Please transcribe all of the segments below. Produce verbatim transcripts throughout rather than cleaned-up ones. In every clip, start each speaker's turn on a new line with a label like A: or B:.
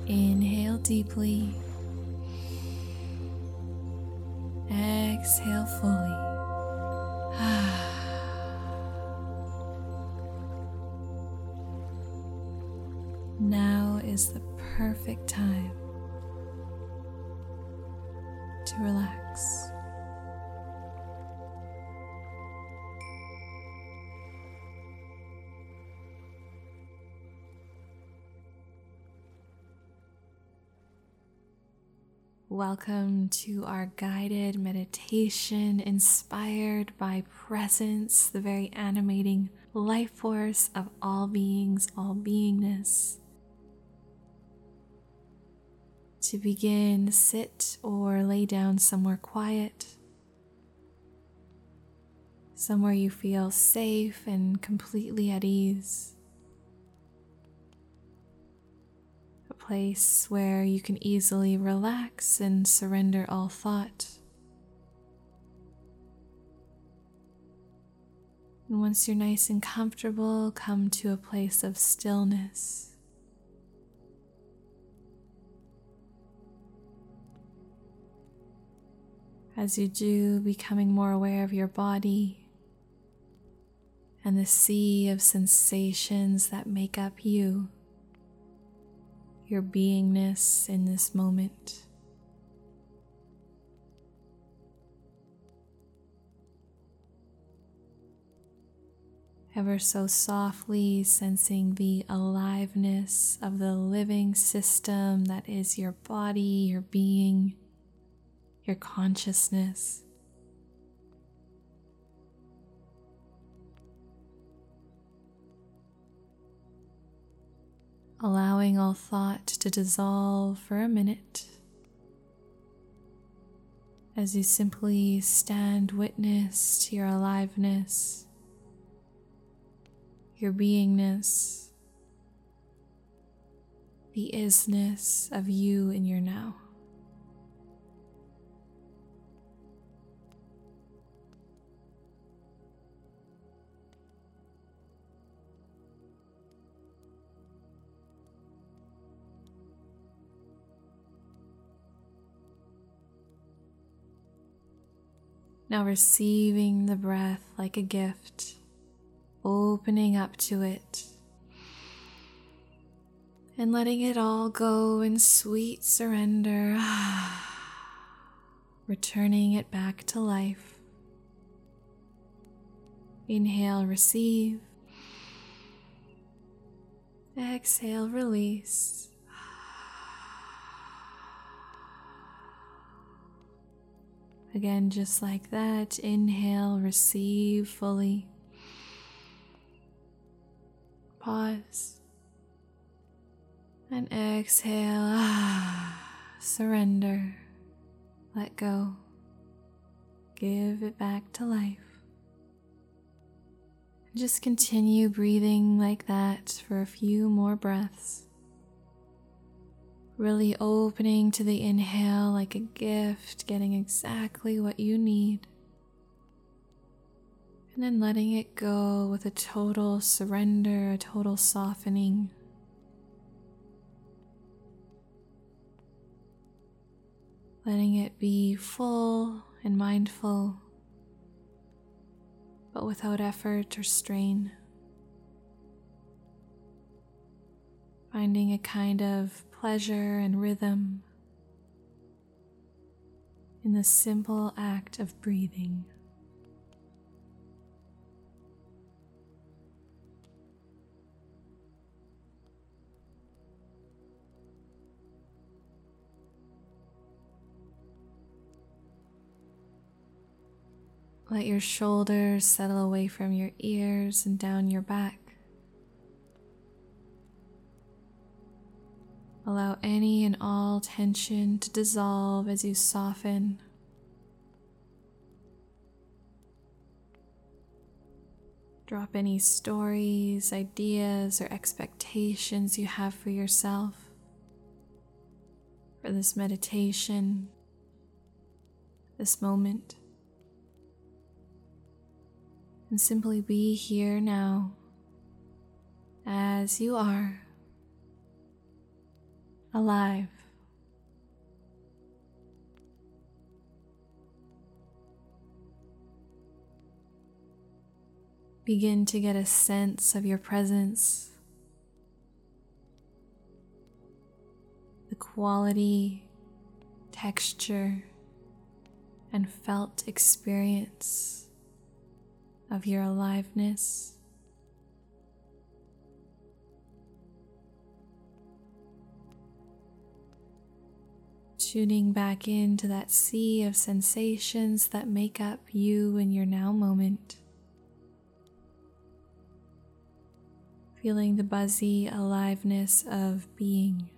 A: Inhale deeply. Exhale fully. Now is the perfect time to relax. Welcome to our guided meditation inspired by presence, the very animating life force of all beings, all beingness. To begin, sit or lay down somewhere quiet, somewhere you feel safe and completely at ease. A place where you can easily relax and surrender all thought. And once you're nice and comfortable, come to a place of stillness. As you do, becoming more aware of your body and the sea of sensations that make up you, your beingness in this moment. Ever so softly sensing the aliveness of the living system that is your body, your being, your consciousness. Allowing all thought to dissolve for a minute as you simply stand witness to your aliveness, your beingness, the isness of you in your now. Now receiving the breath like a gift, opening up to it, and letting it all go in sweet surrender, returning it back to life. Inhale, receive. Exhale, release. Again, just like that, inhale, receive fully. Pause. And exhale, surrender, let go, give it back to life. Just continue breathing like that for a few more breaths. Really opening to the inhale like a gift, getting exactly what you need. And then letting it go with a total surrender, a total softening. Letting it be full and mindful, but without effort or strain. Finding a kind of pleasure and rhythm in the simple act of breathing. Let your shoulders settle away from your ears and down your back. Allow any and all tension to dissolve as you soften. Drop any stories, ideas, or expectations you have for yourself, for this meditation, this moment. And simply be here now, as you are, alive. Begin to get a sense of your presence, the quality, texture, and felt experience of your aliveness. Tuning back into that sea of sensations that make up you in your now moment. Feeling the buzzy aliveness of being.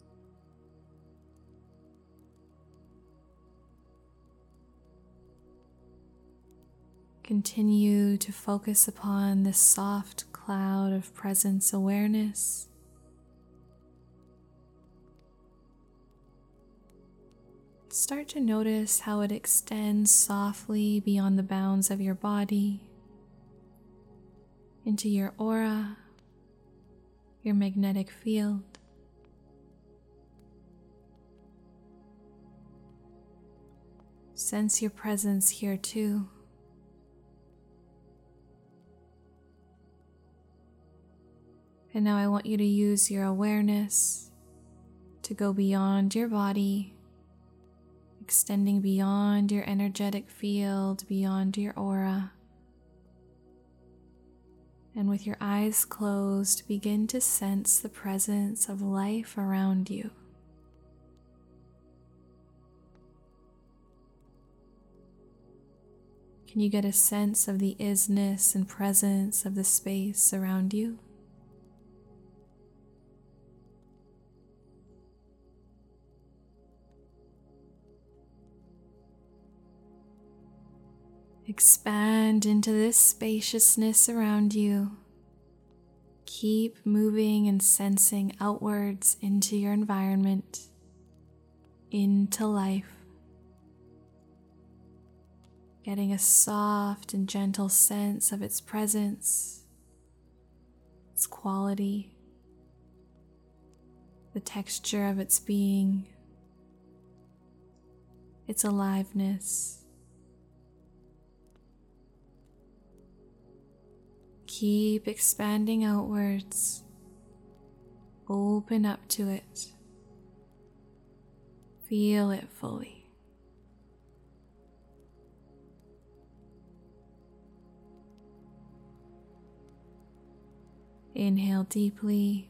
A: Continue to focus upon this soft cloud of presence awareness. Start to notice how it extends softly beyond the bounds of your body, into your aura, your magnetic field. Sense your presence here too. And now I want you to use your awareness to go beyond your body, extending beyond your energetic field, beyond your aura. And with your eyes closed, begin to sense the presence of life around you. Can you get a sense of the isness and presence of the space around you? Expand into this spaciousness around you. Keep moving and sensing outwards into your environment, into life. Getting a soft and gentle sense of its presence, its quality, the texture of its being, its aliveness. Keep expanding outwards. Open up to it. Feel it fully. Inhale deeply.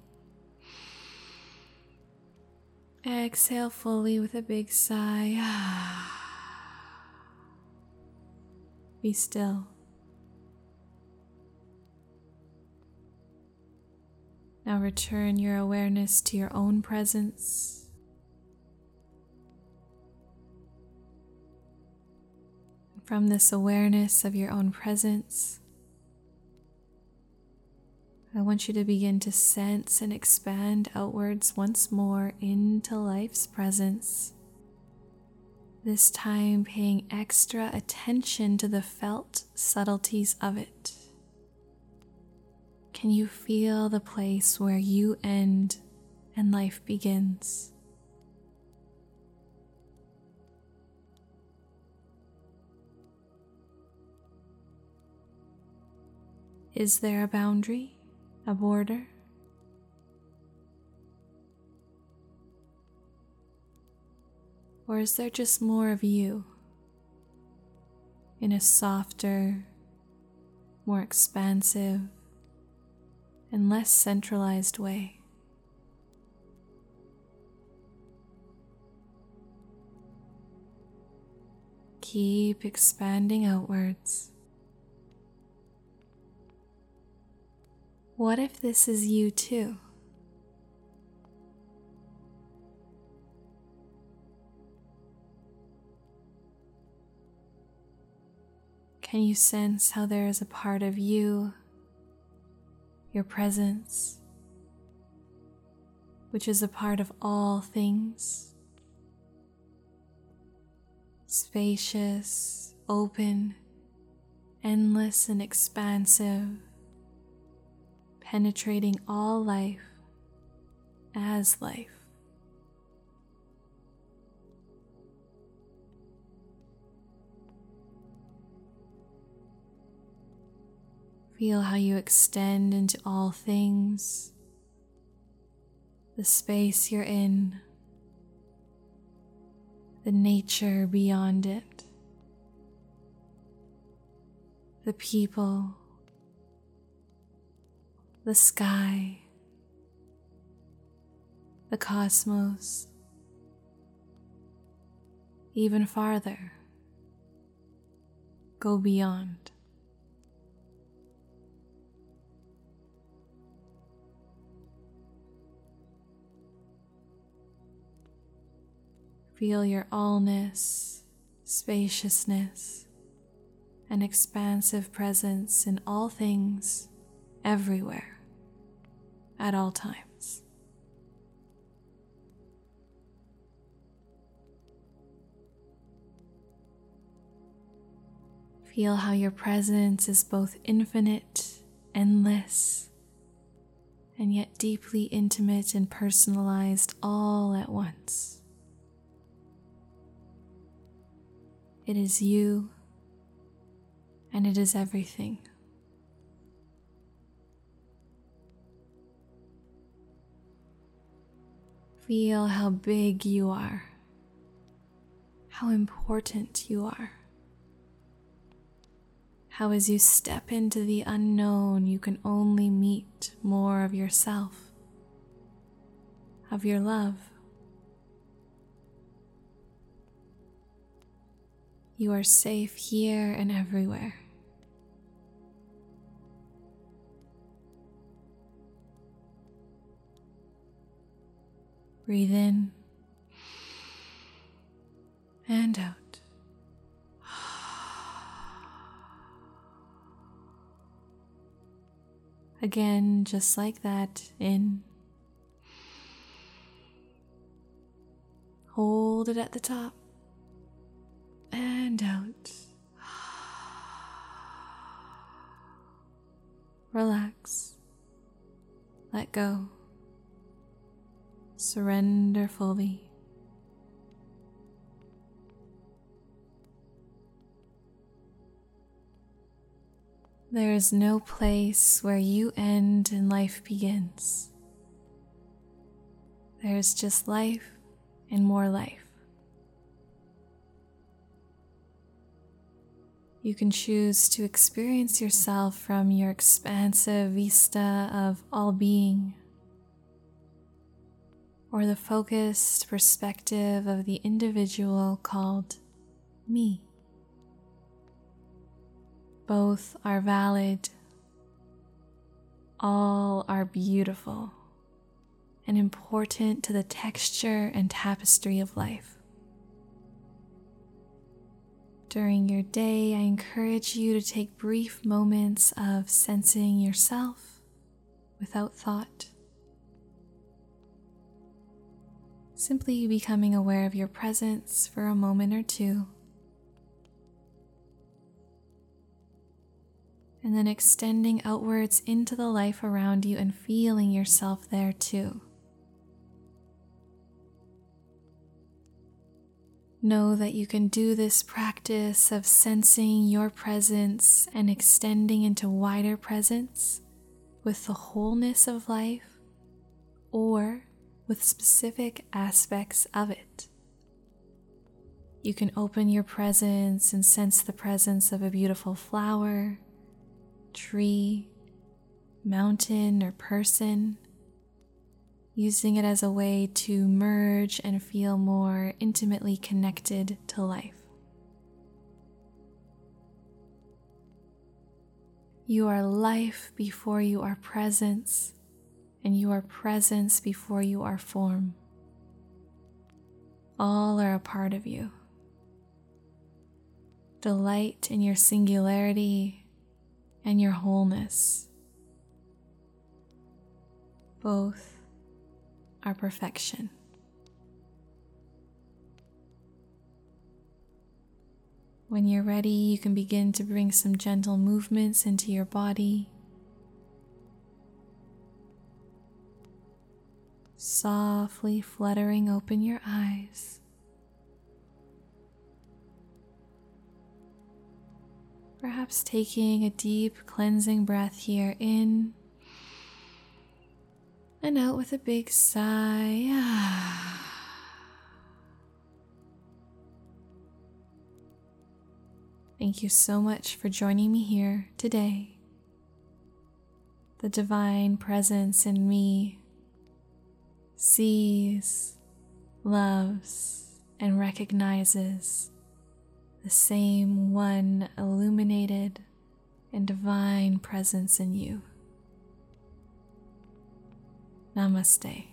A: Exhale fully with a big sigh. Be still. Now return your awareness to your own presence. From this awareness of your own presence, I want you to begin to sense and expand outwards once more into life's presence. This time paying extra attention to the felt subtleties of it. Can you feel the place where you end and life begins? Is there a boundary, a border? Or is there just more of you in a softer, more expansive, and less centralized way? Keep expanding outwards. What if this is you too? Can you sense how there is a part of you, your presence, which is a part of all things? Spacious, open, endless and expansive, penetrating all life as life. Feel how you extend into all things, the space you're in, the nature beyond it, the people, the sky, the cosmos, even farther. Go beyond. Feel your allness, spaciousness, and expansive presence in all things, everywhere, at all times. Feel how your presence is both infinite, endless, and yet deeply intimate and personalized all at once. It is you, and it is everything. Feel how big you are, how important you are. How as you step into the unknown, you can only meet more of yourself, of your love. You are safe here and everywhere. Breathe in and out. Again, just like that, in. Hold it at the top and out. Relax. Let go. Surrender fully. There is no place where you end and life begins. There is just life and more life. You can choose to experience yourself from your expansive vista of all being, or the focused perspective of the individual called me. Both are valid. All are beautiful and important to the texture and tapestry of life. During your day, I encourage you to take brief moments of sensing yourself without thought. Simply becoming aware of your presence for a moment or two. And then extending outwards into the life around you and feeling yourself there too. Know that you can do this practice of sensing your presence and extending into wider presence with the wholeness of life or with specific aspects of it. You can open your presence and sense the presence of a beautiful flower, tree, mountain, or person, using it as a way to merge and feel more intimately connected to life. You are life before you are presence, and you are presence before you are form. All are a part of you. Delight in your singularity and your wholeness. Both are perfection. When you're ready, you can begin to bring some gentle movements into your body. Softly fluttering open your eyes. Perhaps taking a deep cleansing breath here in and out with a big sigh. Thank you so much for joining me here today. The divine presence in me sees, loves, and recognizes the same one illuminated and divine presence in you. Namaste.